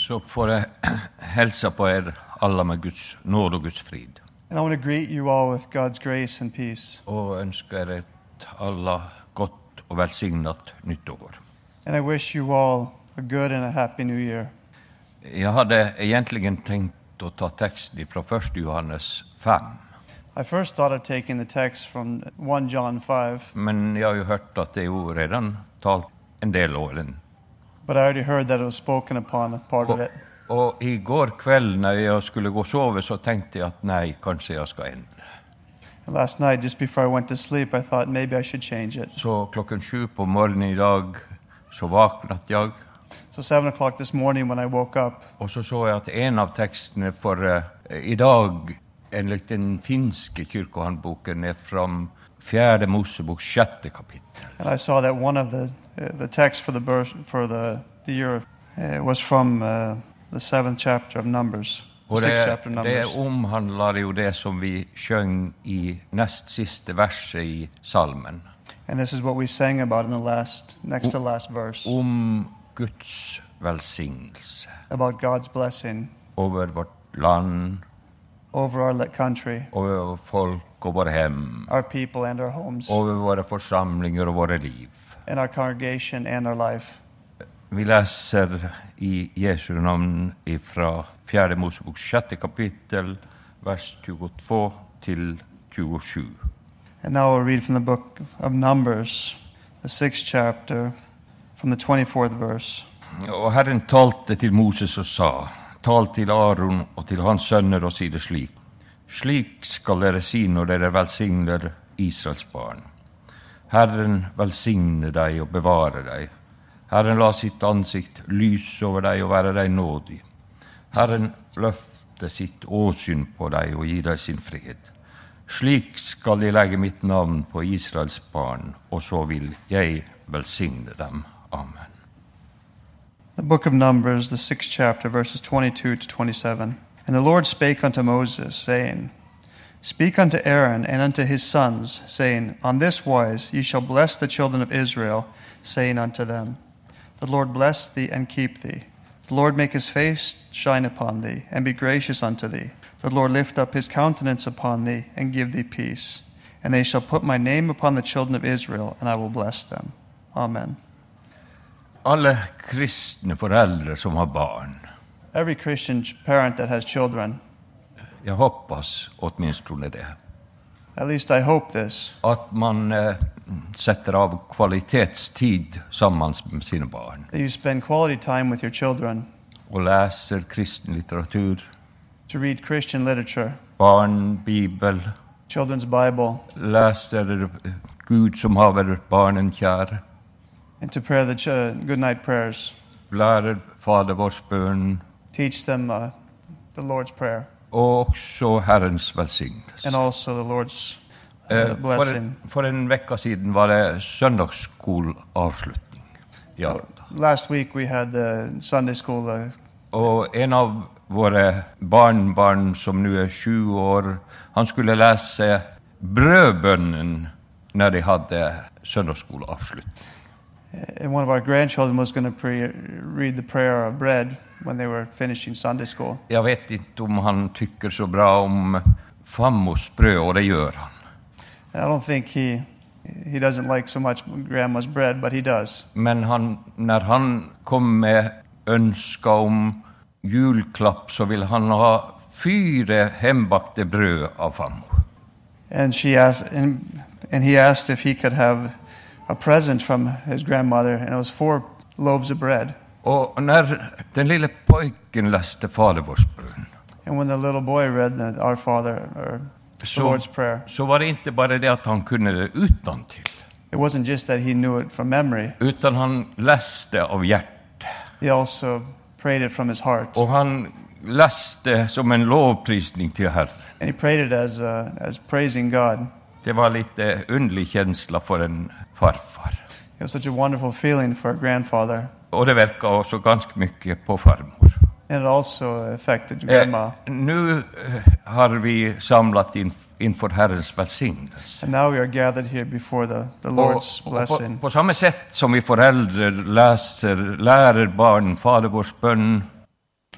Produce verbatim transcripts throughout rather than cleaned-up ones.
Så får jeg hälsa på er alla med Guds nåd och Guds frid. And I want to greet you all with God's grace and peace. Och önskar er alla gott och välsignat nytt år. And I wish you all a good and a happy new year. Jag hade egentligen tänkt att ta texten från första Johannes fem. I first thought of taking the text from First John five. Men jag har ju hört att det är redan talt en del åren. But I already heard that it was spoken upon, a part of it. Och, och igår kväll när jag skulle gå och sova så tänkte jag att nej, kanske jag ska ändra. And last night, just before I went to sleep, I thought maybe I should change it. Så klockan sju på morgonen idag så vaknade jag. So seven o'clock this morning when I woke up. Och så såg jag att en av texterna för uh, idag enligt den finska kyrkohandboken är från fjärde Mosebok sjätte kapitel. And I saw that one of the uh, the text for the birth, for the the year uh, was from uh, the seventh chapter of Numbers. Och sixth det, chapter of Numbers. det omhandlar ju det som vi sjöng i näst sista versen i salmen. And this is what we sang about in the last, next to last verse. Om Guds välsignelse. About God's blessing. Över vårt land. Over our country. Över vårt folk och våra hem. Our people and our homes. Över våra församlingar och våra liv. And our congregation and our life. Vi läser i Jesu namn ifrån fjärde Mosebok sjätte kapitel, vers tjugotvå till tjugosju. And now we'll read from the book of Numbers, the sixth chapter, from the twenty-fourth verse. Och Herren talte till Moses och sa, tal till Aaron och till hans söner och säg det slik. Slik skall dere si når dere välsigner Israels barn. Herren välsigne dig och bevara dig. Herren la sitt ansikt lys över dig och vara dig nådig. Herren løfte sitt åsyn på dig och ge dig sin fred. Slik skall de lägga mitt namn på Israels barn, och så vill jag välsigne dem. Amen. The book of Numbers, the sixth chapter, verses twenty-two to twenty-seven. And the Lord spake unto Moses, saying, Speak unto Aaron and unto his sons, saying, On this wise ye shall bless the children of Israel, saying unto them, The Lord bless thee and keep thee. The Lord make his face shine upon thee, and be gracious unto thee. The Lord lift up his countenance upon thee, and give thee peace. And they shall put my name upon the children of Israel, and I will bless them. Amen. Alla kristna föräldrar som har barn. Every Christian parent that has children, jag hoppas åtminstone det. At least I hope this. Att man eh, sätter av kvalitetstid sammans med sina barn. That you spend quality time with your children. Och läser kristen litteratur. To read Christian literature. Barn, Bibel. Children's Bible. Läser Gud som haver barnen kär. And to pray the ch- good night prayers. Lärer Fader vårs bön. Teach them uh, the Lord's Prayer. Och också Herrens välsignelse. And also the Lord's uh, blessing. För en, för en vecka sedan var det söndagsskolavslutning. Ja. Uh, last week we had the Sunday school. Uh, och en av våra barnbarn som nu är sju år, han skulle läsa brödbönen när de hade söndagsskolavslutning. And one of our grandchildren was going to pre- read the prayer of bread when they were finishing Sunday school. Jag vet inte om han tycker så bra om farmors bröd, och det gör han. And I don't think he he doesn't like so much grandma's bread, but he does. Men han, när han kom med önska om julklapp så vill han ha fyra hembakta bröd av farmor. And she asked, and, and he asked if he could have a present from his grandmother, and it was four loaves of bread. Och när den lille pojken läste Fader vårs bön, and when the little boy read the Our Father, or the så, Lord's Prayer, så var det inte bara det att han kunde det utantill. It wasn't just that he knew it from memory. Utan han läste av hjärta. He also prayed it from his heart. Och han läste som en lovprisning till Herren. And he prayed it as uh, as praising God. Det var lite underlig känsla för en farfar. It was such a wonderful feeling for a grandfather. Och det verkar också ganska mycket på farmor. And it also affected grandma. Eh, nu eh, har vi samlat in, inför Herrens välsignelse. And now we are gathered here before the, the Lord's och, blessing. Och på, på samma sätt som vi föräldrar läser, lär barn Fader vårs bön,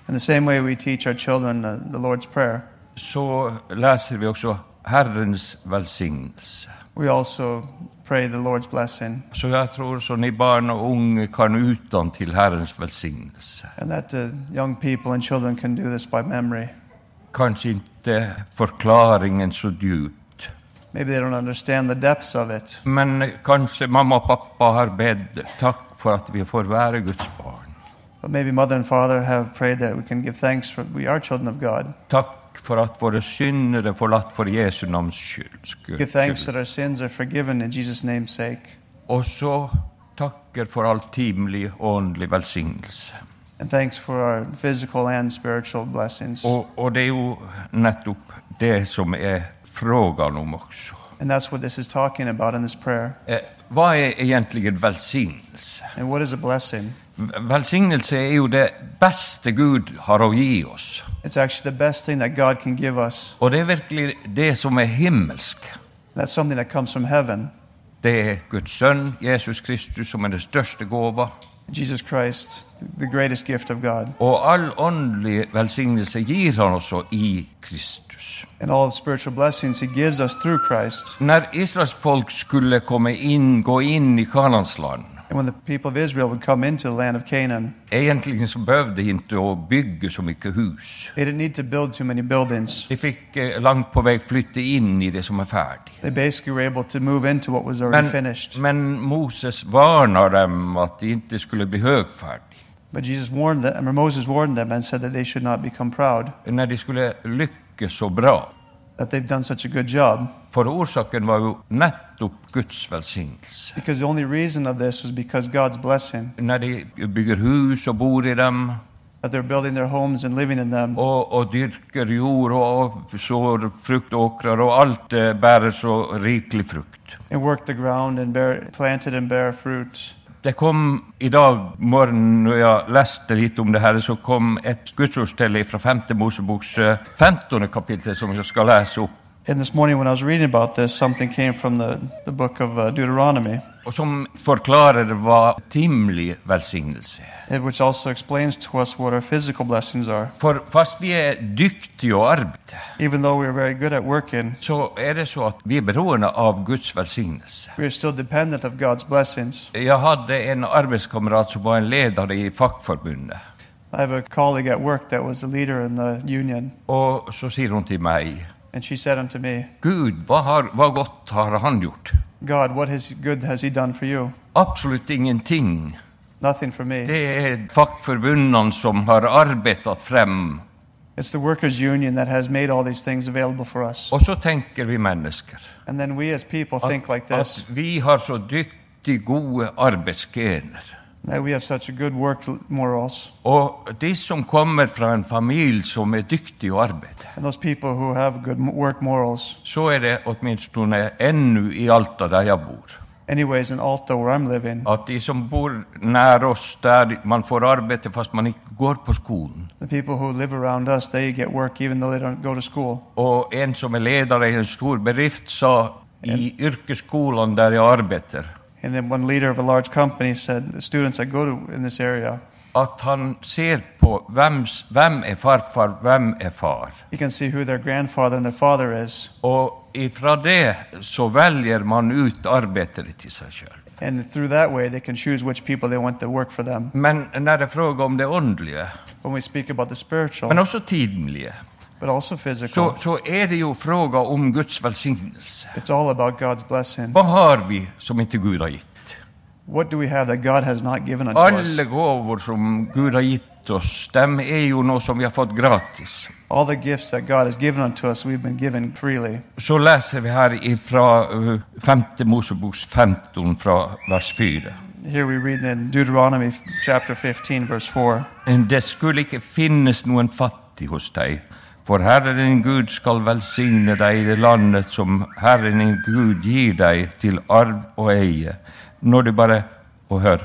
In the same way we teach our children uh, the Lord's Prayer, så läser vi också Herrens välsignelse. we also pray the Lord's blessing, Så jag tror så ni barn och unga kan utan till Herrens välsignelse. and that the young people and children can do this by memory. Kanske inte förklaringen så djupt, Maybe they don't understand the depths of it, men kanske mamma och pappa har bett tack för att vi får vara Guds barn. but maybe mother and father have prayed that we can give thanks for we are children of God. Tack för att våra synder är förlåt för Jesu namns skull. Give thanks that our sins are forgiven in Jesus' name's sake. Och så tackar för all timlig och åndlig välsignelse. And thanks for our physical and spiritual blessings. Och, och det är ju nettopp det som är frågan om också. And that's what this is talking about in this prayer. Eh, vad är egentligen välsignelse? And what is a blessing? Välsignelse är ju det bästa Gud har att ge oss. It's actually the best thing that God can give us. Och det är verkligen det som är himmelsk. That's something that comes from heaven. Det är Guds son, Jesus Kristus, som är den största gåva. Jesus Christ, the greatest gift of God. Och all åndlig välsignelse ger han också i Kristus. And all the spiritual blessings he gives us through Christ. När Israels folk skulle komma in, gå in i Kanans land, And when the people of Israel would come into the land of Canaan, egentligen så behövde de inte att bygga så mycket hus. they didn't need to build too many buildings. De fick eh, långt på väg flytta in i det som är färdigt. They basically were able to move into what was already Men, finished. men Moses varnar dem att de inte skulle bli högfärdiga. But Jesus warned them, or Moses warned them and said that they should not become proud, När de skulle lyckas så bra. that they've done such a good job. För orsaken var ju nettopp Guds välsignelse. Because the only reason of this was because God's blessing, När de bygger hus och bor i dem that they're building their homes and living in them, och, och dyrkar jord och sår fruktåkrar och allt eh, bär så riklig frukt. and work the ground and bear, planted and bear fruit. Det kom idag morgon när jag läste lite om det här, så kom ett gudsordställe från femte Moseboks eh, femtonde kapitel som jag ska läsa upp. And this morning when I was reading about this, something came from the, the book of uh, Deuteronomy, Och som förklarade vad timlig välsignelse är. it- which also explains to us what our physical blessings are. För fast vi är duktiga att arbeta, Even though we are very good at working, så är det så att vi är beroende av Guds välsignelse. we are still dependent of God's blessings. Jag hade en arbetskamrat som var en ledare i fackförbundet. I have a colleague at work that was a leader in the union, Och så säger hon till mig, and she said unto me, Gud, vad, har, vad gott har han gjort? God, what has good has he done for you? Absolut ingenting. Nothing for me. Det är fackförbunden som har arbetat fram. It's the workers' union that has made all these things available for us. Och så tänker vi människor And then we as people att, think like this, att vi har så duktiga, goda arbetsgener. that we have such a good work morals. Och de som kommer från en familj som är duktig att arbeta, And those people who have good m- work morals, så är det åtminstone ännu i Alta där jag bor. anyways, in Alta where I'm living, Att de som bor nära oss där man får arbete fast man inte går på skolan. the people who live around us, they get work even though they don't go to school. Och en som är ledare i en stor bedrift sa i yrkesskolan där jag arbetar And then one leader of a large company said, the students that go to in this area, att han ser på vems, vem är farfar, vem är far. you can see who their grandfather and their father is. Och ifrån det så väljer man ut arbetare till sig själv. And through that way, they can choose which people they want to work for them. Men när det är fråga om det åndliga, When we speak about the spiritual, men också tidliga, but also physical, så, så är det ju fråga om Guds välsignelse. it's all about God's blessing. Vad har vi som inte Gud har gett? What do we have that God has not given unto Alla us? gåvor som Gud har gett oss, de är ju något som vi har fått gratis. All the gifts that God has given unto us, we've been given freely. Så läser vi här ifrån uh, femte Moseboks femton från vers fyra. Here we read in Deuteronomy chapter fifteen, verse four. Det skulle ikke finnes noen fattig hos deg, for Herren din Gud skal velsigne deg i det landet som Herren din Gud gir deg til arv og eie. Når du bare, og hør,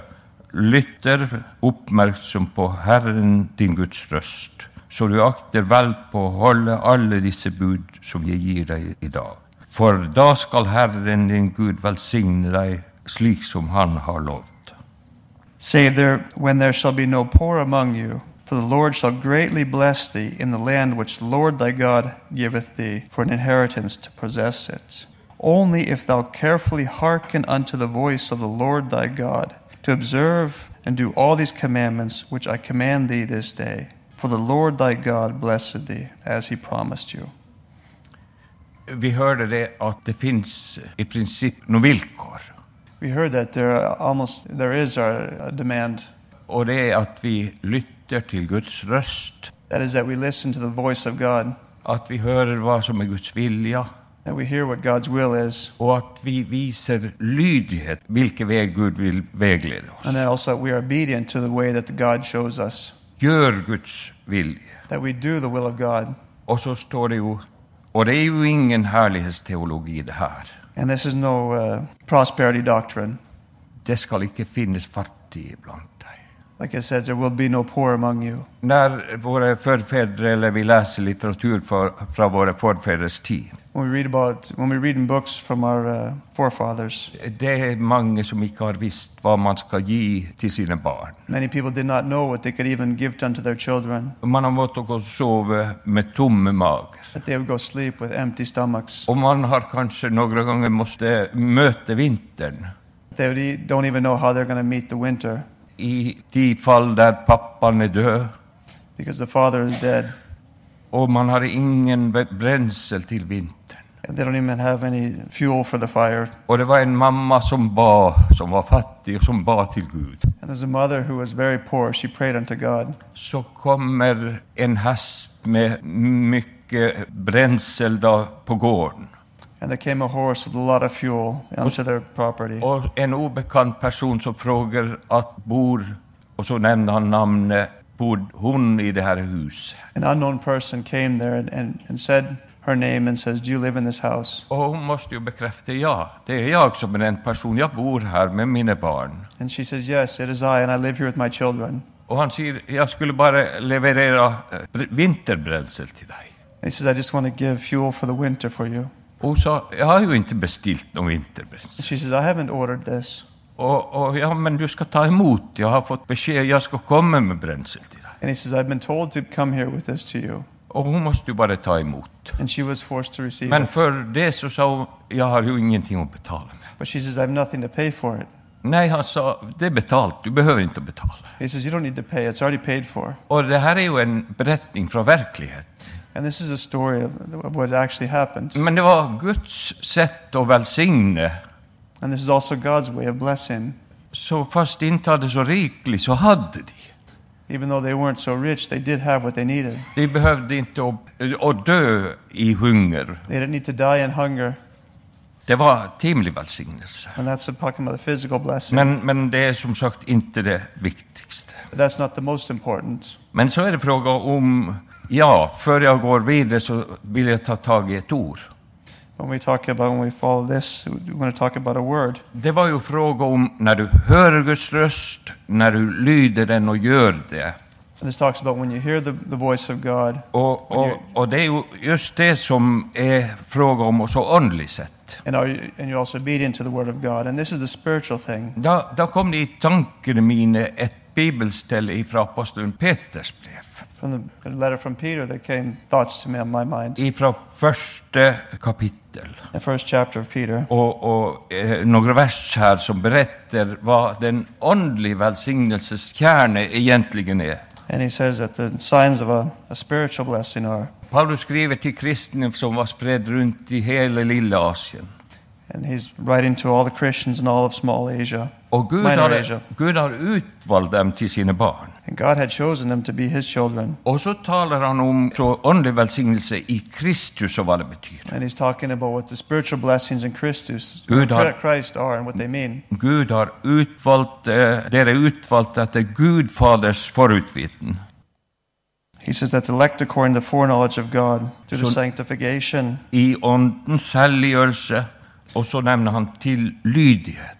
lytter oppmerksom på Herren din Guds røst, så du akter vel på å holde alle disse bud som jeg gir deg i dag. For da skal Herren din Gud velsigne deg slik som han har lovt. Say there, when there shall be no poor among you, for For the Lord shall greatly bless thee in the land which the Lord thy God giveth thee for an inheritance to possess it. Only if thou carefully hearken unto the voice of the Lord thy God, to observe and do all these commandments which I command thee this day. For the Lord thy God blessed thee, as he promised you. Vi hørte det at det finns i princip noen villkor. We heard that there are almost there is a demand. Og det er at vi lytter til Guds røst. That is that we listen to the voice of God. At vi hører hva som er Guds vilja. That we hear what God's will is. Og at vi viser lydighet, hvilke vei Gud vil veglede oss. And then also that we are obedient to the way that the God shows us. Gjør Guds vilje. That we do the will of God. Og så står det jo, og det er jo ingen herlighetsteologi det her. And this is no uh, prosperity doctrine. Det skal ikke finnes fattige blant deg. Like it says, there will be no poor among you. Når våre forfedre, eller vi leser litteratur fra, fra våre forfedres tid, When we read about, when we read in books from our uh, forefathers, det er mange som ikke har visst hva man skal gi til sine barn. many people did not know what they could even give unto their children. Man har måttet gå og sove med tomme mager. That they would go sleep with empty stomachs. Og man har kanskje noen ganger måttet møte vinteren. They would e- don't even know how they're going to meet the winter I de fall der pappaen er død, because the father is dead. og man har ingen brensel til vinteren. And they don't even have any fuel for the fire. Og det var en mamma som ba, som var fattig, og som ba til Gud. And there's a mother who was very poor. She prayed unto God. Så kommer en hest med mye brensel da på gården. And there came a horse with a lot of fuel onto their property. Og en ubekant person som frågar at bor, og så nämner han namnet, bor hon i det här huset? An unknown person came there and, and, and said her name and says, do you live in this house? Och hon måste ju bekräfta, ja, det är jag som är den person, jag bor här med mina barn. And she says, yes, it is I, and I live here with my children. Och han säger, jag skulle bara leverera eh, vinterbränsel till dig. And he says, I just want to give fuel for the winter for you. Och så, jag har ju inte beställt någon vinterbränsel. And she says, I haven't ordered this. Och, och ja, men du ska ta emot, jag har fått besked, jag ska komma med bränsel till dig. And he says, I've been told to come here with this to you. Och hon måste ju bara ta emot. And she was forced to receive Men it. för det så sa hon, jag har ju ingenting att betala med. But she says, I have nothing to pay for it. Nej, han sa, det är betalt, du behöver inte betala. He says, you don't need to pay, it's already paid for. Och det här är ju en berättning från verkligheten. And this is a story of, of what actually happened. Men det var Guds sätt att välsigna. And this is also God's way of blessing. Så fast de inte hade så rikligt så hade de. Even though they weren't so rich, they did have what they needed. De behövde inte att, att dö i hunger. They didn't need to die in hunger. Det var timlig välsignelse. And that's talking about a physical blessing. Men, men det är som sagt inte det viktigaste. But that's not the most important. Men så är det fråga om, ja, för jag går vidare så vill jag ta tag i ett ord. When we talk about, when we follow this, we want to talk about a word. Det var ju fråga om när du hör Guds röst, när du lyder den och gör det. And this talks about when you hear the, the voice of God. Och, och, och det är ju just det som är fråga om och så andligt sett. And, are you, and you're also obedient to the word of God. And this is the spiritual thing. Da, da kom det i tankene mine ett bibelställe ifrån aposteln Peters brev. From the letter from Peter, there came thoughts to me on my mind. Ifrån första kapitel. The first chapter of Peter. Och, och eh, några vers här som berättar vad den andliga välsignelses kärna egentligen är. And he says that the signs of a, a spiritual blessing are. Paulus skriver till kristna som var spred runt i hela lilla Asien. And he's writing to all the Christians in all of small Asia. Och Gud minor har, Asia. Gud har utvalt dem till sina barn. And God had chosen them to be his children. Och så talar han om så andlig välsignelse i Kristus och vad det betyder. And he's talking about what the spiritual blessings in Christus, Gud har- Christ are and what they mean. Gud har utvalt, eh, det är utvalt att det är Gud faders förutviten. He says that the elect according to the foreknowledge of God through the Så- sanctification I åndens helliggörelse, och så nämner han till lydighet.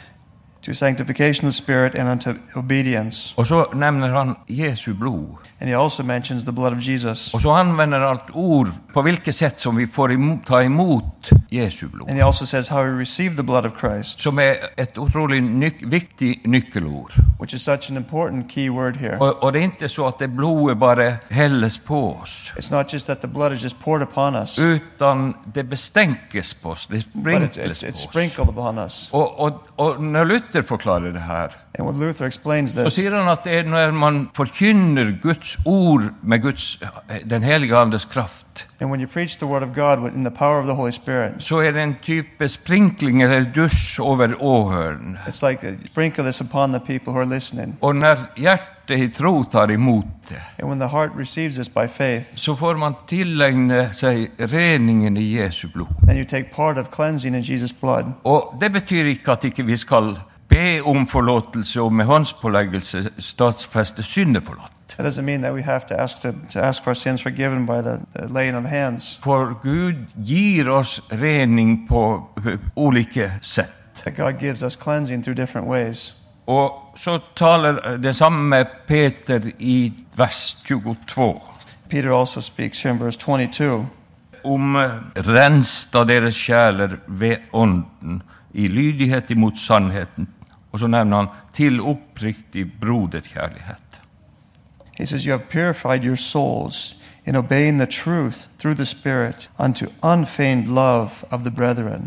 to sanctification of the Spirit and unto obedience. Och så nämner han Jesu blod. And he also mentions the blood of Jesus. Och så använder han ett ord på vilket sätt som vi får emot, ta emot Jesu blod. And he also says how we receive the blood of Christ. Som är ett otroligt nyc- viktigt nyckelord. which is such an important key word here. Och, och det är inte så att det blodet bara hälles på oss. It's not just that the blood is just poured upon us, Utan det bestänkes på oss, det but it's, sprinkles it's, på it's oss. sprinkled upon us. Och, och, och när Luther förklarar det här, And when Luther explains så this, säger han att det är när man förkynner Guds ord med Guds, den heliga Andes kraft, and when you preach the word of God in the power of the Holy Spirit, så är det en typ sprinkling eller dusch över åhörn. it's like a, sprinkle this upon the people who are listening. Och när hjärtat i tro tar emot det, And when the heart receives this by faith, så får man tillägna sig reningen i Jesu blod. then you take part of cleansing in Jesus' blood. Och det betyder inte att inte vi ska be om förlåtelse och med hans påläggelse stadsfäste syndeförlåt. That doesn't mean that we have to ask to, to ask for our sins forgiven by the, the laying of hands. För Gud ger oss rening på olika sätt. That God gives us cleansing through different ways. Och så talar det samma Peter i vers tjugotvå Peter also speaks here in verse twenty-two. om rensta deras själar vid onden i lydighet emot sannheten. Och så nämner han till uppriktig broderkärlighet. He says, you have purified your souls in obeying the truth through the Spirit unto unfeigned love of the brethren.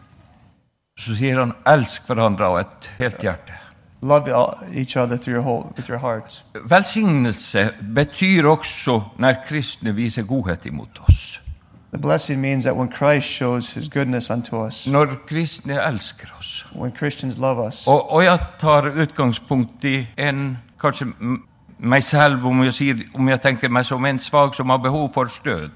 Så säger han, älsk varandra av ett helt hjärta. Love each other through your whole, with your heart. Välsignelse betyder också när kristna visar godhet emot oss. The blessing means that when Christ shows his goodness unto us, När kristna älskar oss. when Christians love us. Och, och jag tar utgångspunkt i en, kanske m- mig själv, om jag, ser, om jag tänker mig som en svag som har behov för stöd.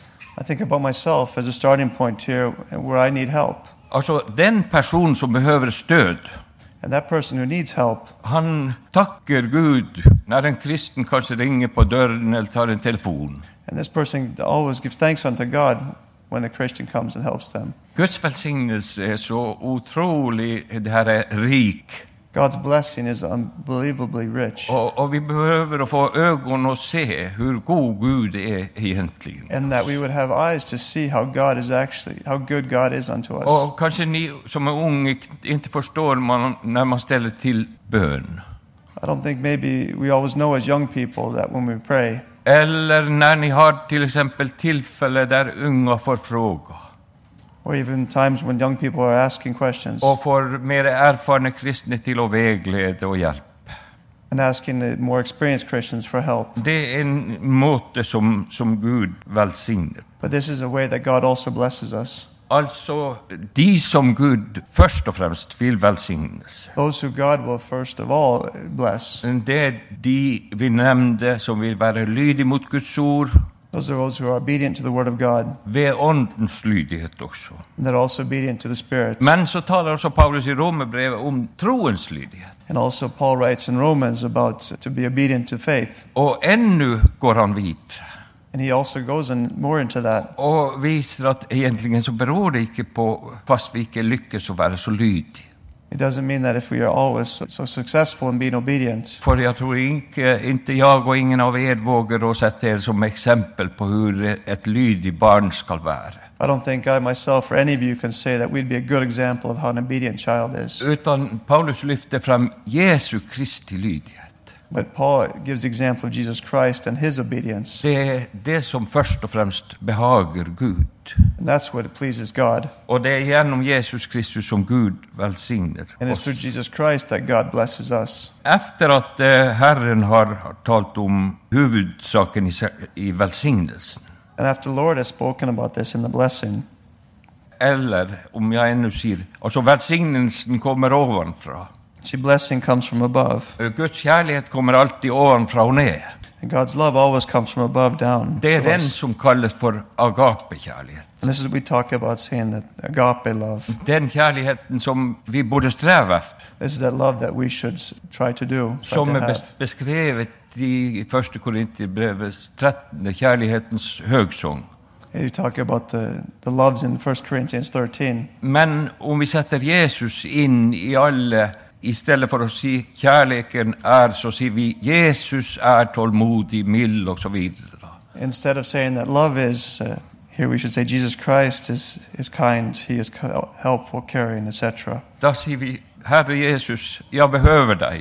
I think about myself as a starting point here where I need help. Alltså den person som behöver stöd, And that person who needs help, han tackar Gud när en kristen kanske ringer på dörren eller tar en telefon. and this person always gives thanks unto God when a Christian comes and helps them. Guds välsignelse är så otrolig, det här är rik. God's blessing is unbelievably rich. Och, och vi behöver få ögon och se hur god Gud är egentligen. And that we would have eyes to see how God is actually, how good God is unto us. Och kanske ni som är unga inte förstår man, när man ställer till bön. I don't think maybe we always know as young people that when we pray, Eller när ni har till exempel tillfälle där unga får fråga. or even times when young people are asking questions Och får mer erfarna kristna till att vägleda och hjälp. and asking the more experienced Christians for help. Det är en måte som, som Gud välsignar. But this is a way that God also blesses us. Alltså, de som Gud först och främst vill välsignas. Those who God will first of all bless. Det är de vi nämnde som vill vara lydiga mot Guds ord. Those are those who are obedient to the word of God, Vid åndens lydighet också. and that are also obedient to the Spirit. Men så talar också Paulus i Romarbrevet om troens lydighet. And also Paul writes in Romans about to be obedient to faith. Och ännu går han vidare. And he also goes in more into that. Och visar att egentligen så beror det inte på fast vi inte lyckas att vara så lydiga. It doesn't mean that if we are always so, so successful in being obedient, För jag tror inte, inte jag och ingen av er vågar att sätta er som exempel på hur ett lydigt barn ska vara. I don't think I myself or any of you can say that we'd be a good example of how an obedient child is. Utan Paulus lyfter fram Jesu Kristi lydighet. But Paul gives the example of Jesus Christ and his obedience. Det är det som först och främst behagar Gud. And that's what pleases God. Och det är genom Jesus Kristus som Gud välsignar And it's oss. through Jesus Christ that God blesses us. Efter att eh, Herren har, har talat om huvudsaken i, i välsignelsen, And after the Lord has spoken about this in the blessing, eller om jag ännu säger, alltså välsignelsen kommer ovanfra. see, blessing comes from above. Guds kärlek kommer alltid ovanfra och ner. And God's love always comes from above down. Det är to den us. som kallas för agape-kärlighet. And this is what we talk about saying that agape love. Den kärligheten som vi borde sträva efter. This is that love that we should s- try to do. try Som to är have. bes- beskrevet i första Korinthierbrevet tretton, kärlighetens högsång. And you talk about the, the loves in First Corinthians thirteen. Men om vi sätter Jesus in i alla, istället för att se kärleken är, så ser vi Jesus är tålmodig, mild och så vidare. Instead of saying that love is, uh, here we should say Jesus Christ is, is kind, he is helpful, caring, et cetera. Då ser vi, Herre Jesus, jag behöver dig.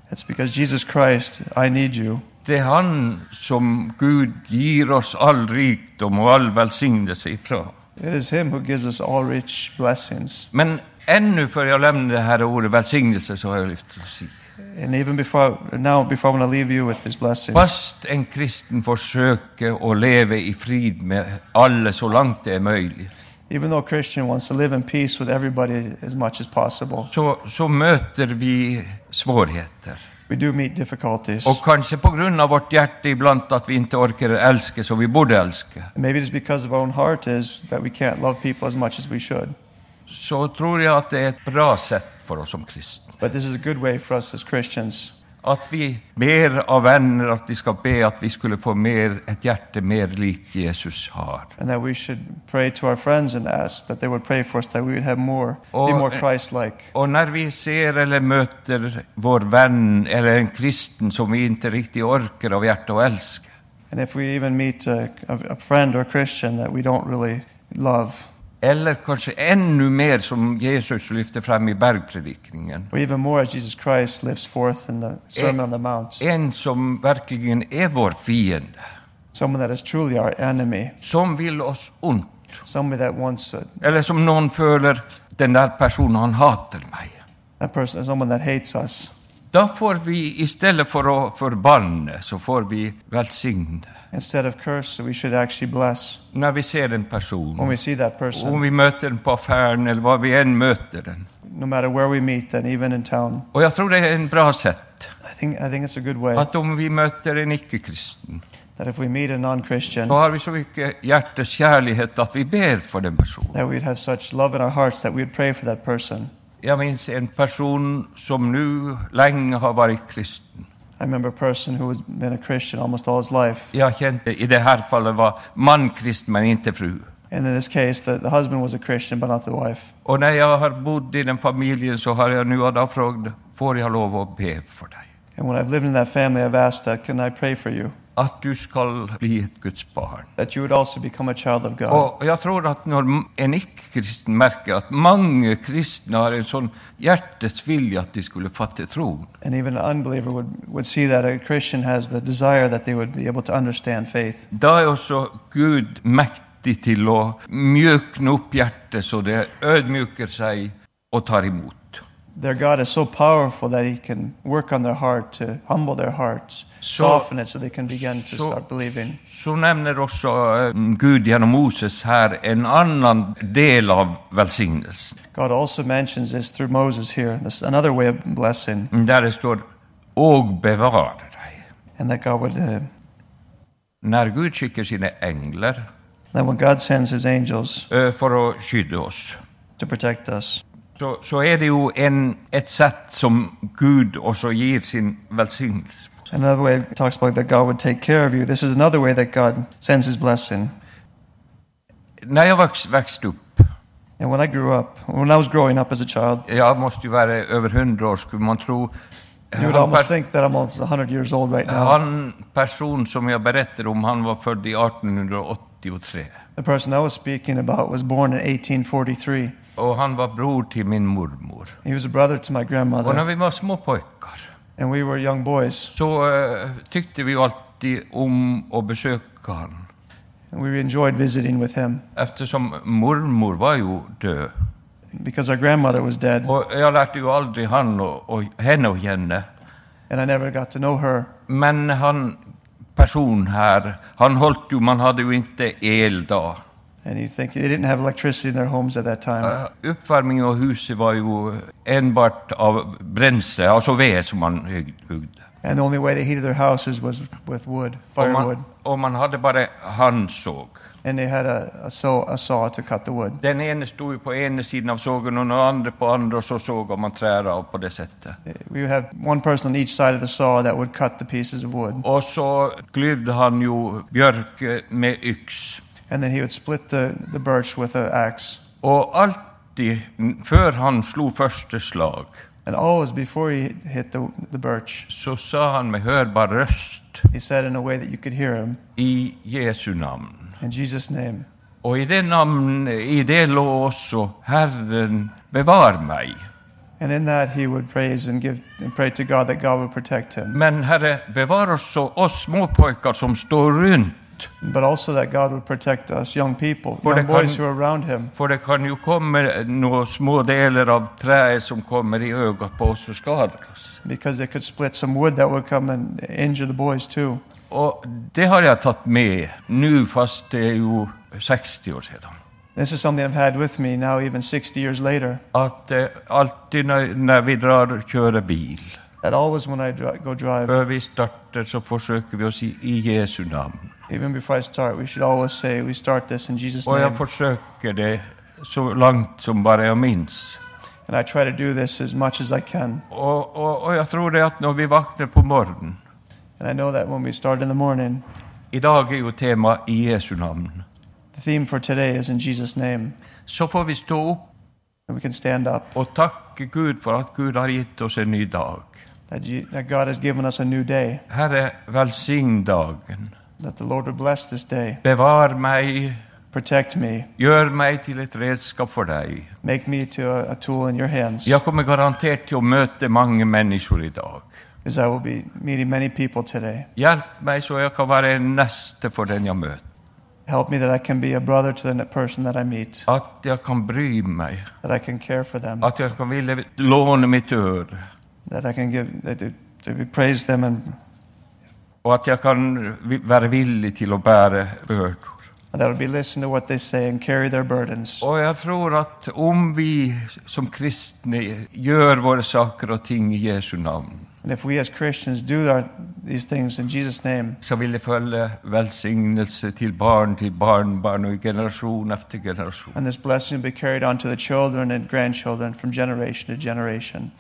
It's because Jesus Christ, I need you. Det er han som Gud gir oss all rikdom og all velsignelse ifra. It is him who gives us all rich blessings. Men ännu før jeg lemner det her ordet velsignelse, så har jeg lyst til å si. And even before now, before I want to leave you with his blessings. Fast en kristen forsøker å leve i frid med alle så langt det er mulig. Even though a Christian wants to live in peace with everybody as much as possible. Så, så møter vi svårigheter. We do meet difficulties. Og kanskje på grunn av vårt hjerte iblant at vi ikke orker elske som vi burde elske. And maybe it's because of our own heart is that we can't love people as much as we should. Så tror jeg at det er et bra sett for oss som kristne. But this is a good way for us as Christians. At vi ber av venner at de skal be at vi skulle få mer, et hjerte mer lik Jesus har. And that we should pray to our friends and ask that they would pray for us, that we would have more, Og, be more Christ-like. Og når vi ser eller møter vår venn eller en kristen som vi ikke riktig orker av hjerte å elske. And if we even meet a, a friend or a Christian that we don't really love. Eller kanskje ännu mer som Jesus lyfter frem i bergpredikningen. Or even more as Jesus Christ lives forth in the Sermon on the Mount. En som verkligen är vår fiende. Someone that is truly our enemy. Som vill oss ont. Somebody that wants a, Eller som någon føler, den där personen han hatar mig. that person, someone that hates us. Då får vi istället för att förbanna så får vi välsigna. Instead of curse, we should actually bless. När vi ser en person. When we see that person. Om vi möter den på affären eller var vi än möter den. No matter where we meet them, even in town. Och jag tror det är en bra sätt. I think I think it's a good way. Att om vi möter en icke-kristen. That if we meet a non-Christian. Då har vi så mycket hjärtes kärlighet att vi ber för den personen. That we'd have such love in our hearts that we'd pray for that person. Jag minns en person som nu länge har varit kristen. I remember a person who has been a Christian almost all his life. Jag kände i det här fallet var man kristen men inte fru. And in this case, the, the husband was a Christian but not the wife. Och när jag har bott i den familjen så har jag nu alla frågat, får jag lov att be för dig? And when I've lived in that family, I've asked that, can I pray for you? Att du ska bli ett Guds barn. That you would also become a child of God. Och jag tror att när en icke-kristen märker att många kristna har en sån hjärtets vilja att de skulle fatta tron. And even an unbeliever would, would see that a Christian has the desire that they would be able to understand faith. Då är också Gud mäktig till att mjukna upp hjärtat så det ödmjukar sig och tar emot. Their God is so powerful that he can work on their heart to humble their hearts, så, soften it so they can begin to så, start believing. Så nämner också Gud genom Moses här en annan del av välsignelsen. God also mentions this through Moses here. This is another way of blessing. Där det står, och bevara dig. And that God would... Uh, När Gud skickar sina änglar that when God sends his angels för att skydda oss, to protect us, så, så är det ju en, ett sätt som Gud också ger sin välsignelse. another way it talks about that God would take care of you. This is another way that God sends his blessing. När jag växt, växte upp, And when I grew up, when I was growing up as a child, jag måste ju vara över hundra år, skulle man tro. you would almost think that I'm almost one hundred years old right now. Han person som jag berättade om, han var född i arton åttiotre. The person I was speaking about was born in eighteen forty-three. Och han var bror till min mormor. He was a brother to my Och när grandmother. vi var små pojkar And we were young boys. så uh, tyckte vi alltid om att besöka han. And we enjoyed visiting with him. Eftersom mormor var ju död. Because our grandmother was dead. Och jag lärde ju aldrig han och, och henne och henne. And I never got to know her. Men han person här, han hållt ju, man hade ju inte el då. And you think they didn't have electricity in their homes at that time. Uh, uppvärmningen av huset var ju enbart av bränsle, alltså ved som man huggde. And the only way they heated their houses was with wood, Och firewood. man, och man hade bara handsåg. And they had a, a, saw, a saw to cut the wood. Den ene stod ju på ena sidan av sågen och den andra på andra, och så såg man trära av på det sättet. We would have one person on each side of the saw that would cut the pieces of wood. Och så klyvde han ju björk med yx. And then he would split the, the birch with an axe. Och alltid för han slog första slag, And always before he hit the, the birch, så sa han med hörbar röst, he said in a way that you could hear him, i Jesu namn. in Jesus' name. Och i det namn, i det låg också, Herren bevar mig. And in that he would praise and give and pray to God that God would protect him. Men Herre, bevar oss så oss småpojkar som står runt. But also that God would protect us young people, For young det boys kan- who are around him. For det kan jo komme noen små deler av träet som kommer i ögat på oss och skadar oss. Because they could split some wood that would come and injure the boys too. Och det har jag tagit med nu, fast det är ju sextio år sedan. This is something I've had with me now even sixty years later. Att eh, alltid när, när vi drar köra bil, That always when I dri- go drive, för vi startar så försöker vi oss i, i Jesu namn. even before I start, we should always say we start this in Jesus' Och jag name. försöker det så långt som bara jag minns. And I try to do this as much as I can. Och, och, och jag tror det att när vi vaknar på morgonen, And I know that when we start in the morning, idag är ju tema i Jesu namn, the theme for today is in Jesus' name. så får vi stå upp And we can stand up. och tacka Gud för att Gud har gett oss en ny dag. That, you, that God has given us a new day. Herre, välsign dagen. That the Lord would bless this day. Bevar mig, Protect me. gör mig till ett redskap för dig. Make me to a, a tool in your hands. Jag kommer garanterat till att möta många människor idag. Because I will be meeting many people today. Hjälp mig så jag kan vara en näste för den jag möter. Help me that I can be a brother to the person that I meet. Att jag kan bry mig. That I can care for them. Att jag kan vilja låna mitt öra. That I can give, that, that we praise them and Och att jag kan vi- vara villig till att bära bördor. that will be listen to what they say and carry their burdens. Och jag tror att om vi som kristna gör våra saker och ting i Jesu namn, And if we as Christians do our, these things in Jesus' name, så vill det följa välsignelse till barn, till barnbarn och generation efter generation. and this blessing will be carried on to the children and grandchildren from generation to generation.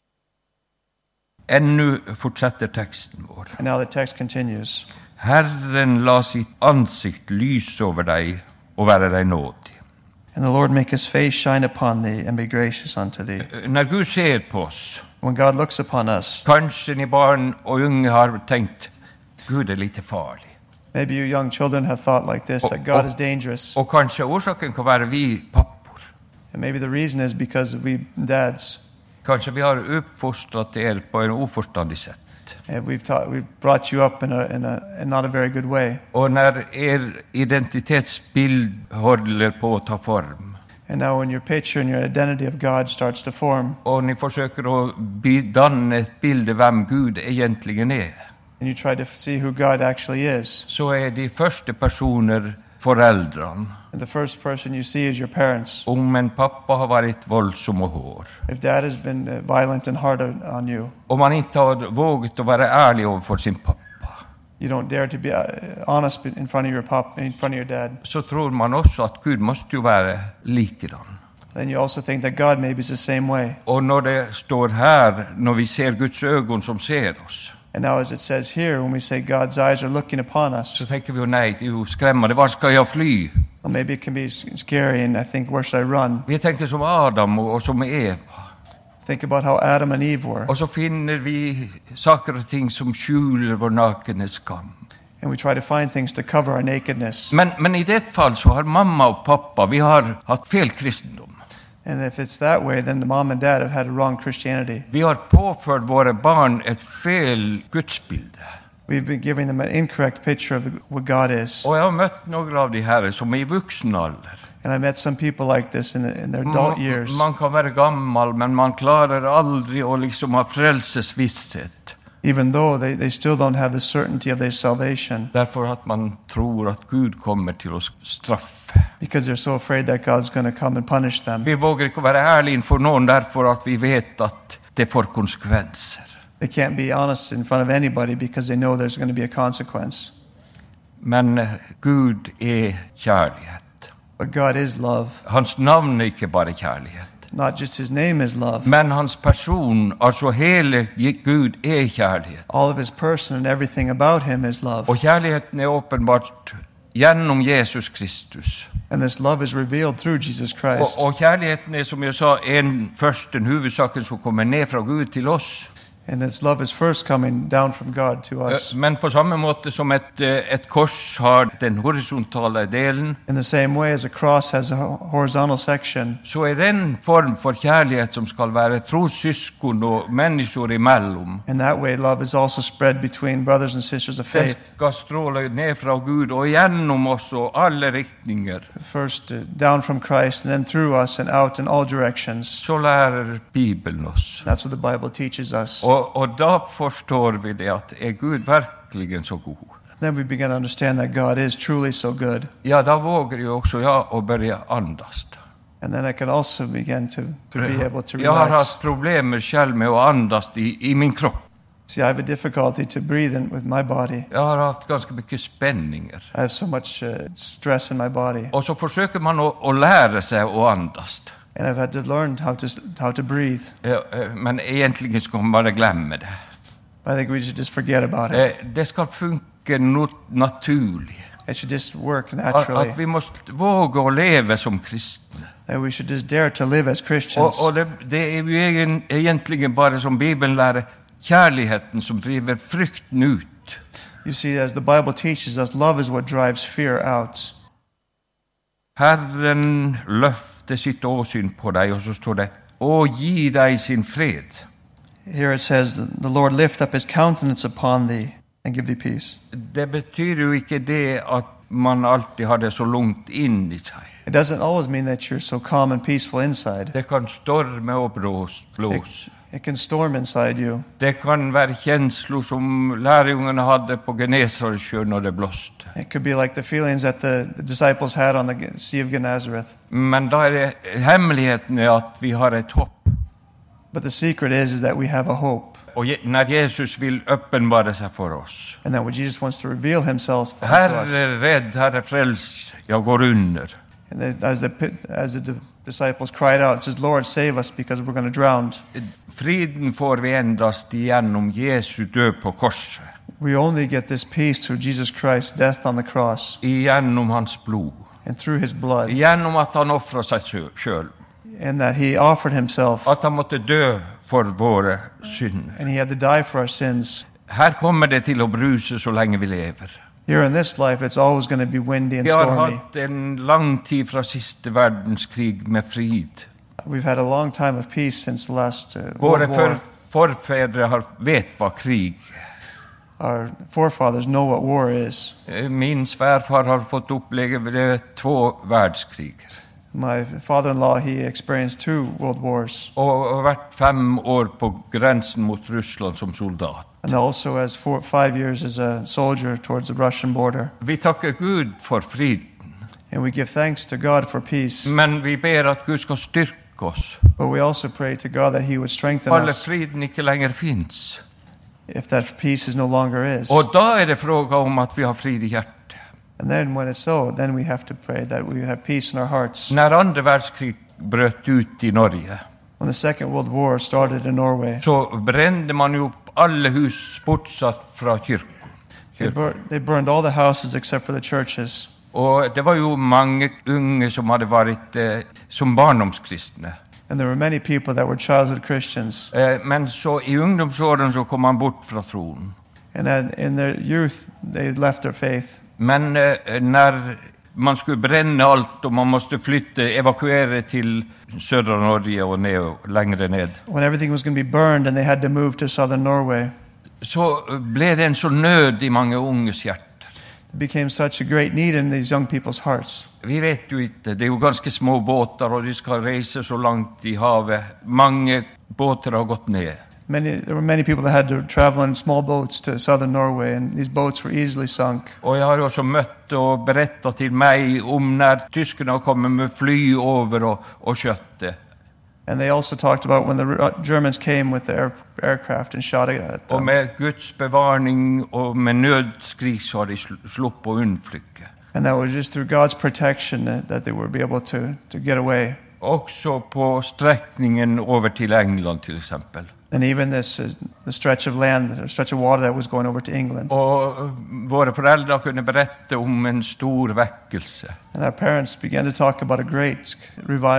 Ännu fortsätter texten vår. And now the text continues. Herren la sitt ansikt lys över dig och vara dig nådig. And the Lord make his face shine upon thee and be gracious unto thee. När Gud ser på oss, When God looks upon us, kanske ni barn och unga har tänkt, Gud är lite farlig. maybe you young children have thought like this, that God is dangerous. Och kanske orsaken kan vara vi pappor. And maybe the reason is because we dads, Kanske vi har uppfostrat er på en oförståndig sätt. and we've taught, we've brought you up in a, in a in not a very good way. Och när er identitetsbild håller på att ta form, And now when your picture and your identity of God starts to form, och ni försöker att bi- danna ett bild av vem Gud egentligen är, and you try to see who God actually is, så är de första personer föräldrarna. and the first person you see is your parents. Om en pappa har varit våldsam och hård, If dad has been uh, violent and hard on, on you, om man inte har vågat att vara ärlig över sin pappa, you don't dare to be uh, honest in front of your pop, in front of your dad, så tror man också att Gud måste ju vara likadan. then you also think that God maybe is the same way. Och när det står här, när vi ser Guds ögon som ser oss, And now as it says here, when we say God's eyes are looking upon us, så tänker vi, nej, det är ju skrämmande, var ska jag fly? well, maybe it can be s- scary, and I think, where should I run? Vi tänker som Adam och, och som Eva. Think about how Adam and Eve were, Och så finner vi saker och ting som skjuler vår nakenhetsskam. and we try to find things to cover our nakedness. Men, men i det fall så har mamma och pappa, vi har haft fel kristendom. And if it's that way, then the mom and dad have had a wrong Christianity. Vi har påfört våra barn ett fel gudsbild. We've been giving them an incorrect picture of what God is. Och jag har mött några av de här som är i vuxen ålder. And I met some people like this in, in their adult years. Man kan vara gammal, men man klarar aldrig att liksom ha frälsesvisshet. Even though they, they still don't have the certainty of their salvation, Därför att man tror att Gud kommer till oss straff. because they're so afraid that God's going to come and punish them. Vi vågar inte vara ärliga inför någon därför att vi vet att det får konsekvenser. They can't be honest in front of anybody because they know there's going to be a consequence. Men eh, Gud är kärlighet. But God is love. Hans namn är inte bara kärlighet. Not just his name is love. Men hans person, alltså hela Gud är kärlighet. All of his person and everything about him is love. Och kärligheten är uppenbart genom Jesus Kristus. And this love is revealed through Jesus Christ. Och, och kärligheten är, som jag sa, en först, den huvudsaken som kommer ner från Gud till oss. And its love is first coming down from God to us. Men på samme måte som et, et kors har den horisontale delen, In the same way as a cross has a horizontal section, så er det en form for kjærlighet som skal være trossøsken og mennesker imellom. in that way love is also spread between brothers and sisters of Den faith. skal stråle ned fra Gud og gjennom oss og alle riktninger. First uh, down from Christ and then through us and out in all directions. Så lærer Bibelen oss. That's what the Bible teaches us. Og, og da forstår vi det at er Gud virkelig så god. Then we begin to understand that God is truly so good. Ja, da våger jeg også ja, å begynne andast. And then I can also begin to, to be able to Jeg har relax. hatt problemer selv med å andast i, i min kropp. See, I have a difficulty to breathe in with my body. Jeg har hatt ganske mye spenninger. I have so much uh, stress in my body. Og så forsøker man å, å lære seg å andast. And I've had to learn how to how to breathe. Ja, eh, men egentlig skal man bare glemme det. I think we should just forget about it. Eh, Det skal funke no naturlig. It should just work At, naturally. at vi må våge å leve som kristne. That we should just dare to live as Og, Christians. og det, det er jo egen- egentlig bare som Bibelen lærer, kjærligheten som driver frykten ut. You see, as the Bible teaches us, love is what drives fear out. Herren løfter sitt åsyn på deg, og så står det, og gi deg sin fred. Here it says, the Lord lift up his countenance upon thee and give thee peace. Det betyr jo ikke det at man alltid har det så langt inn i seg. It doesn't always mean that you're so calm and peaceful inside. Det kan storme og blås. blås. It can storm inside you. Det kan være kjensler som lærjungene hadde på Genesaretsjøen når det blåste. It could be like the feelings that the, the disciples had on the Sea of Gennesaret. Men da er det hemmeligheten er at vi har et hopp. But the secret is, is that we have a hope. Og je- når Jesus vil åpenbare seg for oss. And that when Jesus wants to reveal himself unto Herre us. redd, Herre frels, jeg går under. And then as the, pit- as the di- disciples cried out, it says, Lord, save us because we're going to drown. Friden får vi endast igjennom Jesu død på korset. We only get this peace through Jesus Christ's death on the cross Igjennom hans blod. and through his blood. Igjennom at han offret seg selv. And that he offered himself At han måtte dø for våre synder. and he had to die for our sins. Her kommer det til å bruse så lenge vi lever. Here in this life, it's always going to be windy and Vi har stormy. hatt en lang tid fra siste verdenskrig med frid. We've had a long time of peace since the last uh, Våre World for, War. forfedre har vet hva krig er. Our forefathers know what war is. Min sværfar har fått oppleve to verdenskriger. My father-in-law, he experienced two world wars. Og har vært fem år på grensen mot Russland som soldat. And also as four, five years as a soldier towards the Russian border. Vi takker Gud for friden, And we give thanks to God for peace. men vi ber at Gud skal styrke oss. But we also pray to God that he would strengthen Alle us friden ikke lenger finnes. if that peace is no longer is. Og da er det fråga om at vi har frid i hjertet. And then when it's so, then we have to pray that we have peace in our hearts. Når andre verdenskrig brøt ut i Norge, When the Second World War started in Norway, så brente man jo opp alle hus bortsatt fra kirken. they, bur- they burned all the houses except for the churches. Og det var jo mange unge som hadde vært eh, som barndomskristne. And there were many people that were childhood Christians. Eh, men så i ungdomsåren så kom man bort fra troen. And at, in their youth, they left their faith. Men eh, når man skulle brenne alt, og man måste flytte, evakuere til sødre Norge og ned, lengre ned, When everything was going to be burned and they had to move to southern Norway, så ble det en så nød i mange unges hjerter. it became such a great need in these young people's hearts. Vi vet jo ikke, det er jo ganske små båter, og de skal reise så langt i havet. Mange båter har gått ned. Many, there were many people that had to travel in small boats to southern Norway, and these boats were easily sunk. Og jeg har også møtt og berettet til meg om når tyskerne kommer med fly over og, og skjøtte. And they also talked about when the Ru- Germans came with the air, aircraft and shot at Og them. med Guds bevarning og med nødskrik så har de sl- sluppet å unnflykke. And that was just through God's protection that, that they would be able to, to get away. Også på strekningen over til England til eksempel. And even this uh, the stretch of land, the stretch of water that was going over to England. Og våre foreldre kunne berette om en stor vekkelse. And our parents began to talk about a great revival.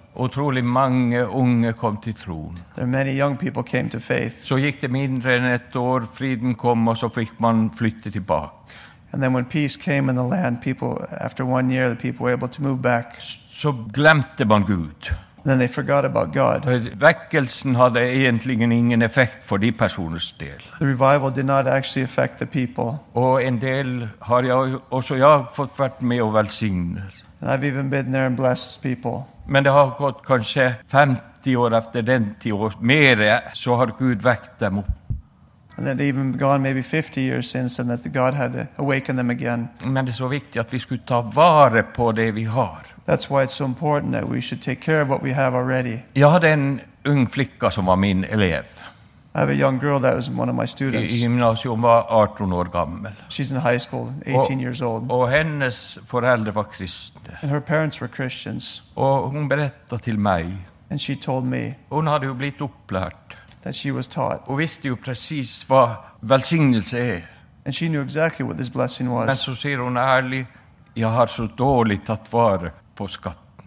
Utrolig mange unge kom til troen. There many young people came to faith. Så gikk det mindre enn et år, friden kom, og så fikk man flytte tilbake. And then when peace came in the land, people, after one year, the people were able to move back. Så glemte man Gud. And then they forgot about God. Vekkelsen hadde egentlig ingen effekt for de personers del. The revival did not actually affect the people. Og en del har jeg, også jeg fått vært med å velsigne. And I've even been there and blessed people. Men det har gått kanskje femti år efter den tid, og mer, så har Gud vekt dem opp. And then even gone maybe fifty years since, and that God had awakened them again. Men det er så viktig at vi skulle ta vare på det vi har. That's why it's so important that we should take care of what we have already. Jeg hadde en ung flicka som var min elev. I have a young girl that was one of my students. I gymnasiet, hun var arton år gammel. She's in high school, eighteen og, years old. Og hennes foreldre var kristne. And her parents were Christians. Og hun berettet til meg. And she told me. Hun hadde jo blitt opplært. That she was taught. Og visste jo precis hva velsignelse er. And she knew exactly what this blessing was. Men så sier hun ærlig, jeg har så dårlig tatt vare på skatten.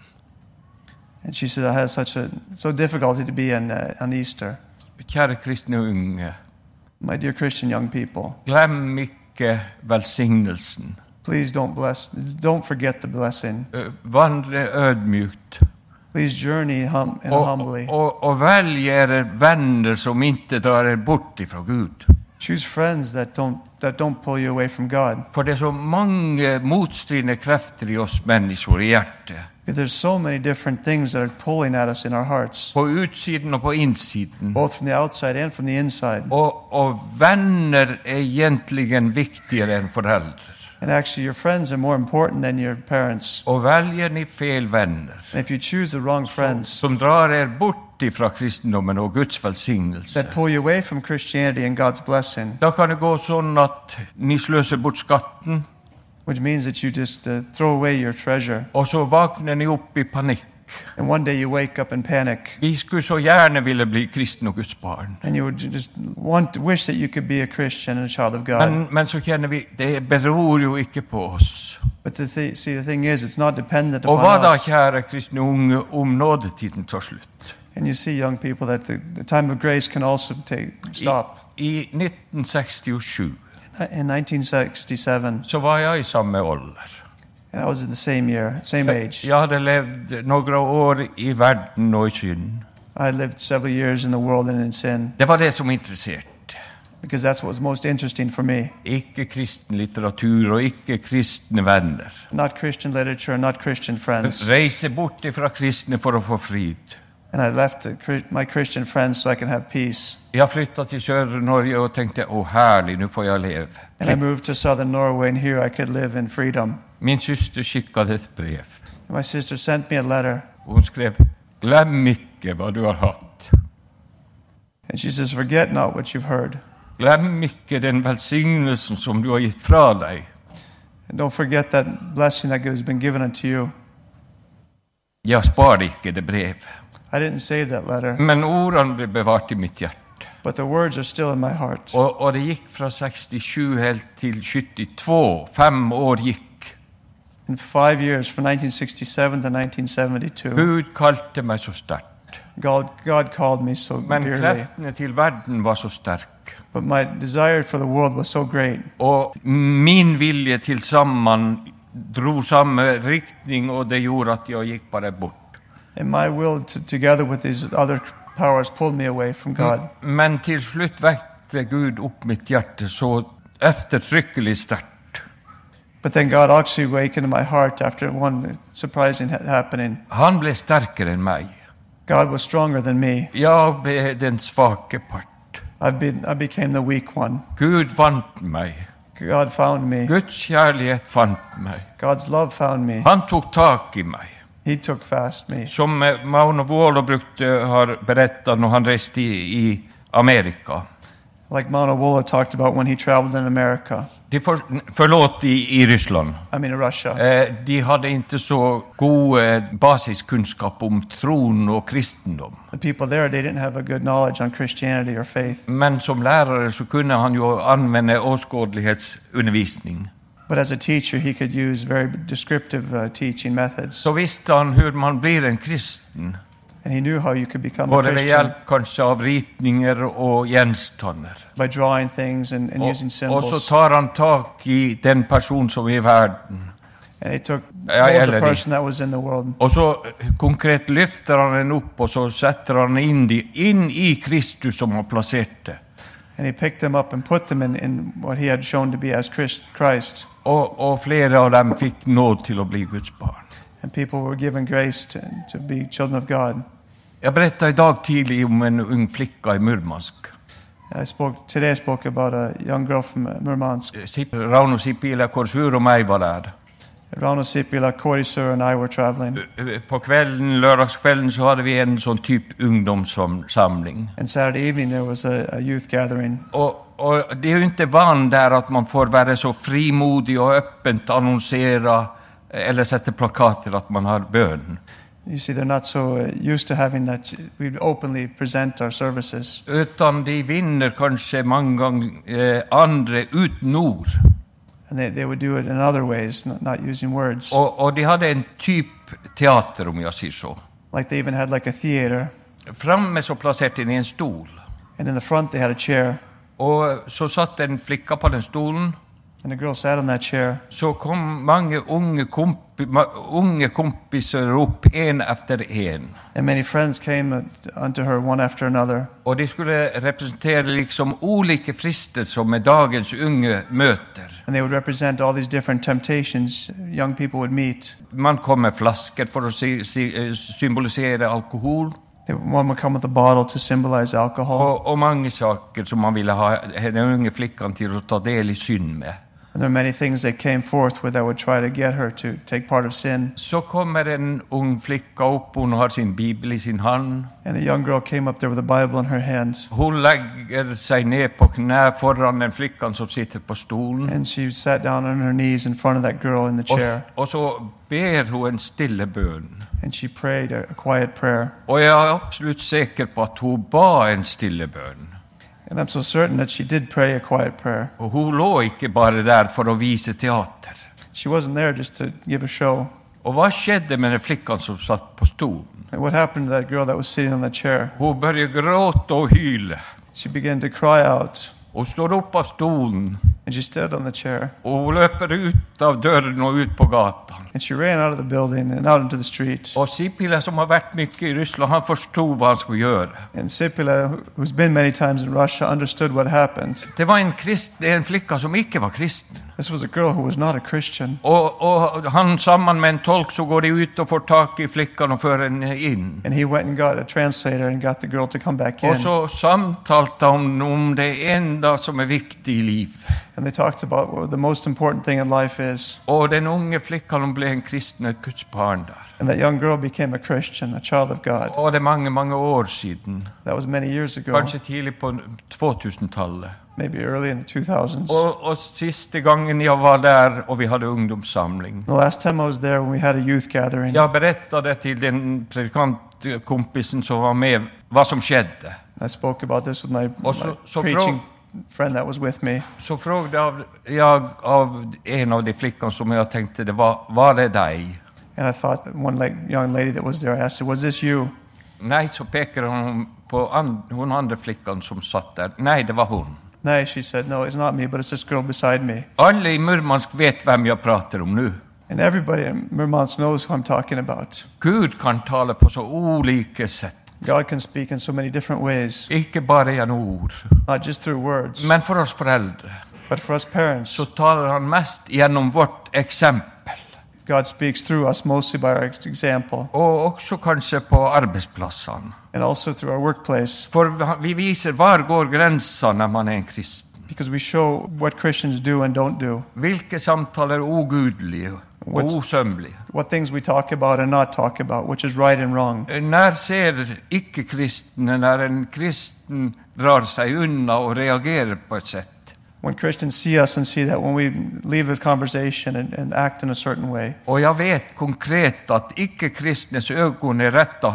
And she said, I had such a so difficulty to be on, uh, on Easter. Kjære kristne unge. My dear Christian young people. Glem ikke velsignelsen. Please don't bless, don't forget the blessing. Uh, vandre ødmykt. Please journey hum, and og, humbly. Og, og velg dere venner som ikke drar er bort ifra Gud. Choose friends that don't that don't pull you away from God. For det er så mange motstridende krefter i oss mennesker i hjertet. There's so many different things that are pulling at us in our hearts. På utsiden og på innsiden. Both from the outside and from the inside. Og, og venner er egentlig viktigere enn foreldre. And actually your friends are more important than your parents. Og velger ni fel venner. And if you choose the wrong friends. Som drar er bort ifra kristendommen og Guds velsignelse. That pull you away from Christianity and God's blessing. Da kan det gå sånn at ni sløser bort skatten. Which means that you just uh, throw away your treasure. Og så vakner ni opp i panikk. And one day you wake up in panic. Vi skulle så gjerne ville bli kristne og Guds barn. And you would just want, wish that you could be a Christian and a child of God. Men, men så kjenner vi, det beror jo ikke på oss. But the th- see, the thing is, it's not dependent og upon hva da, us. kjære kristne unge, om nådetiden tar slutt? And you see, young people, that the, the time of grace can also take, stop. I, i nitten sekstisju In nineteen sixty-seven, så var jeg i samme alder. and I was in the same year, same age. Jeg hadde levd noen år i verden og i synd. I lived several years in the world and in sin, Det var det som interesserte. because that's what was most interesting for me. Ikke kristen litteratur og ikke kristne venner. Not Christian literature, not Christian friends. Reise bort fra kristne for å få frid. And I left the, Chri- my Christian friends so I can have peace. Jeg flyttet til Sør-Norge og tenkte, å herlig, nå får jeg leve. And I moved to southern Norway, and here I could live in freedom. Min søster skikket et brev. And my sister sent me a letter, Hun skrev, glem ikke hva du har hatt. and she says, forget not what you've heard. Glem ikke den velsignelsen som du har gitt fra deg. And don't forget that blessing that has been given unto you. Jeg spar ikke det brev. I didn't save that letter, Men ordene ble bevart i mitt hjerte. but the words are still in my heart. Og, og det gikk fra sekstisju helt til syttito. Fem år gikk. In five years, from nineteen sixty-seven to nineteen seventy-two, Gud kalte meg så sterkt. God, God called me so Men dearly. kreftene til verden var så sterk. But my desire for the world was so great. Og min vilje til sammen dro samme riktning, og det gjorde at jeg gikk bare bort. And my will, to, together with these other powers, pulled me away from God. Men til slutt vekte Gud opp mitt hjerte så eftertrykkelig sterkt. But then God actually awakened my heart after one surprising ha- happening. Han ble sterkere enn meg. God was stronger than me. Jeg ble den svake part. I've been, I became the weak one. Gud vant meg. God found me. Guds kjærlighet fant meg. God's love found me. Han tok tak i meg. He took fast me. Som eh, Magne Våler brukte, har berettet når han reiste i, i Amerika. Like Mount Wola talked about when he traveled in America. De for, forlåt i, i Ryssland. I mean, Russia. Eh, de hadde ikke så gode basiskunnskap om troen og kristendom. The people there, they didn't have a good knowledge on Christianity or faith. Men som lærere så kunne han jo anvende åskådelighetsundervisning. But as a teacher, he could use very descriptive uh, teaching methods. Så visste han hur man blir en kristen. And he knew how you could become a Både ved Christian hjelp kanskje av ritninger og gjenstander. by drawing things and, and Og, using og så symbols. tar han tak i den person som er i verden. And he took Ja, hold of eller the de. person that was in the world. Og så konkret lyfter han den opp, og så setter han inn, de, inn i Kristus som har plassert det. And he picked them up and put them in, in what he had shown to be as Christ, Christ. Og, og flere av dem fikk nåd til å bli Guds barn. And people were given grace to, to be children of God. Jeg berettet i dag tidlig om en ung flikka i Murmansk. I spoke today. I spoke about a young girl from uh, Murmansk. Sip- Rauno Sipila Korsur og meg var der. Rauno Sipila, Korisur, and I were traveling. På kvelden, lørdagskvelden så hadde vi en sånn type ungdomssamling. And Saturday evening there was a, a youth gathering. Og, og det er jo ikke vanen der at man får være så frimodig og øppent annonsere eller sette plakater at man har bønn. You see, they're not so uh, used to having that we openly present our services. Utan de vinner kanskje mange ganger eh, andre uten ord. And they, they would do it in other ways, not, not using words. Og, og de hadde en type teater, om jeg sier så. Like they even had like a theater. Framme så plasserte de en stol. And in the front they had a chair. Og så satt en flikka på den stolen. And the girl sat on that chair. Så kom mange unge, kompi, ma- unge kompiser opp, en efter en. And many friends came uh, unto her one after another. Og de skulle representere liksom olike fristelser som dagens unge møter. And they would represent all these different temptations young people would meet. Man kom med flasker for å si, si, eh, symbolisere alkohol. They, one would come with a bottle to symbolize alcohol. Og, og mange saker som man ville ha den unge flikkan til å ta del i synd med. And there are many things that came forth with that would try to get her to take part of sin. Så kommer en ung flikka opp, hun har sin bibel i sin hand. And a young girl came up there with a Bible in her hand. Hun legger seg ned på knæ foran den flikkan som sitter på stolen. And she sat down on her knees in front of that girl in the Og, chair. og så ber hun en stille bønn. And she prayed a, a quiet prayer. Og jeg er absolutt sikker på at hun ba en stille bønn. And I'm so certain that she did pray a quiet prayer. Og hun lå ikke bare der for å vise teater. She wasn't there just to give a show. Og hva skjedde med den flikkan som satt på stolen? And what happened to that girl that was sitting on that chair? Hun begynte gråte og hyle. She began to cry out. Hun står opp av stolen, And she stood on the chair. og hun løper ut av døren og ut på gatan. And she ran out of the building and out into the street. Og Sipila, som har vært mye i Russland, han forstod hva han skulle gjøre. And Sipila, who- who's been many times in Russia, understood what happened. Det var en, krist, en flikka som ikke var kristen. This was a girl who was not a Christian. Og, og han sammen med en tolk, så går de ut og får tak i flikkan og fører henne inn. And he went and got a translator and got the girl to come back Og in. så samtalte han om det enda som er viktig i livet. And they talked about what the most important thing in life is. Og den unge flikkan hun ble en kristen, et Guds barn der. And that young girl became a Christian, a child of God. Og det er mange, mange år siden. That was many years ago, Kanskje tidlig på tvåtusentallet. maybe early in the two thousands. Og, og siste gangen jeg var der, og vi hadde ungdomssamling. The last time I was there when we had a youth gathering, Jeg berettet det til den predikantkompisen som var med, hva som skjedde. I spoke about this with my, Og så- my så preaching friend that was with me. Så frågade av, jeg av en av de flickor som jeg tenkte, det var, var det deg? And I thought that one like, young lady that was there, I asked her, was this you? Nei, så peker hun på an, hun andre flickan som satt der. Nei, det var hun. No, she said, no, it's not me, but it's this girl beside me. Alle i Murmansk vet hvem jeg prater om nu. And everybody in Murmansk knows who I'm talking about. Gud kan tale på så olika sätt. God can speak in so many different ways, Ikke bare gjennom ord. not just through words, Men for oss foreldre but for us parents. så taler han mest gjennom vårt eksempel. God speaks through us mostly by our ex- example, Og også kanskje på arbeidsplassene. and also through our workplace, For vi viser hvor går grensen når man er en kristen. because we show what Christians do and don't do, Hvilke samtaler er ugudelige og What's- usømmelige. what things we talk about and not talk about, which is right and wrong. Når ser ikke-kristne når en kristen drar seg unna og reagerer på et sett? When Christians see us and see that when we leave a conversation and, and act in a certain way, Og jeg vet konkret at ikke-kristnes øyne er rettet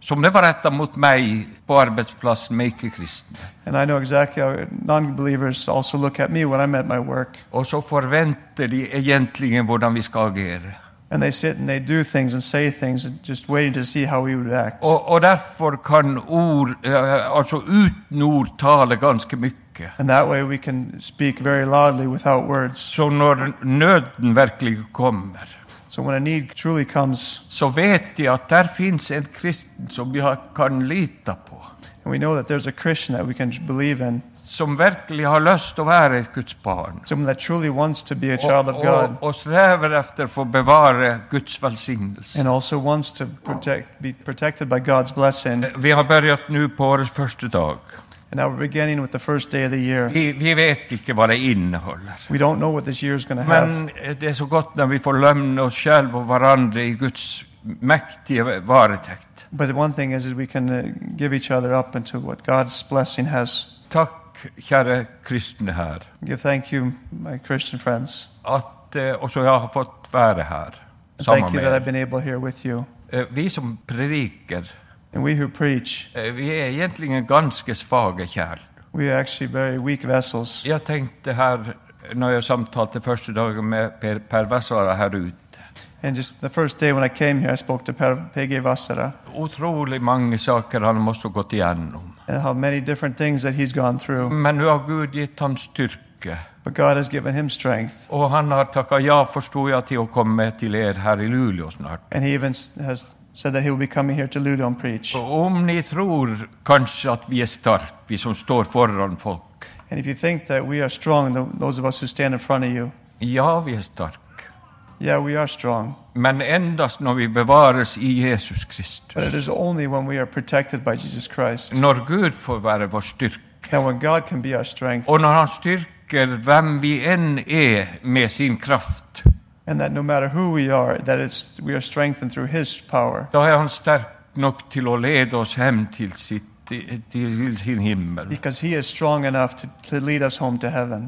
som det var rettet mot meg på arbeidsplassen med ikke-kristne. And I know exactly how non-believers also look at me when I'm at my work. Og så forventer de egentlig hvordan vi skal agere. And they sit and they do things and say things and just waiting to see how we would act. Og, og derfor kan ord, eh, altså uten ord, tale ganske mye. And that way we can speak very loudly without words. Så når nøden virkelig kommer, So when a need truly comes, så vet de at der finnes en kristen som vi har- kan lite på, and we know that there's a Christian that we can believe in, som virkelig har lyst til å være et Guds barn, someone that truly wants to be a og, child of God, og, og strever efter å bevare Guds velsignelse. and also wants to protect, be protected by God's blessing. Vi har börjat nu på årets første dag. And now we're beginning with the first day of the year. Vi, vi vet ikke hva det inneholder. We don't know what this year is going to have. Men det er så godt når vi får lømne oss selv og hverandre i Guds mektige varetekt. But the one thing is that we can uh, give each other up into what God's blessing has. Takk, kjære kristne her, Give thank you, my Christian friends. at eh, også jeg har fått være her And sammen thank you med that I've dere. been able here with you. Eh, Vi som prediker, And we who preach, eh, vi er egentlig en ganske svage kjærl. we are actually very weak vessels. Jeg tenkte her, når jeg samtalte første dagen med Per, per Vassara her ute, And just the first day when I came here, I spoke to Per Pege Vassara utrolig mange saker han måtte gått igjennom. and how many different things that he's gone through. Men nu har Gud gitt han styrke, But God has given him strength. og han har takket ja, forstod jeg, til å komme til er her i Luleå snart. And he even s- has said that he will be coming here to Luleå and preach. Og om ni tror kanskje at vi er sterke, vi som står foran folk, And if you think that we are strong, th- those of us who stand in front of you, ja, vi er sterke. yeah, we are strong. Men endast når vi bevares i Jesus Kristus. But it is only when we are protected by Jesus Christ. Når Gud får være vår styrke, Now when God can be our strength, og når han styrker hvem vi enn er med sin kraft, and that no matter who we are, that it's we are strengthened through his power. da er han sterk nok til å lede oss hjem til, sitt, til sin himmel. Because he is strong enough to, to lead us home to heaven.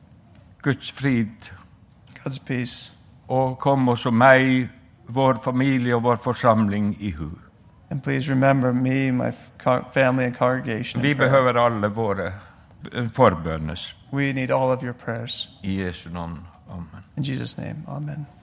Guds frid, God's peace. og kom oss og meg, vår familie og vår forsamling i hu. And please remember me, my f- co- family and congregation. Vi in prayer. behøver alle våre forbønnes. We need all of your prayers. I Jesu navn. Amen. In Jesus' name, amen.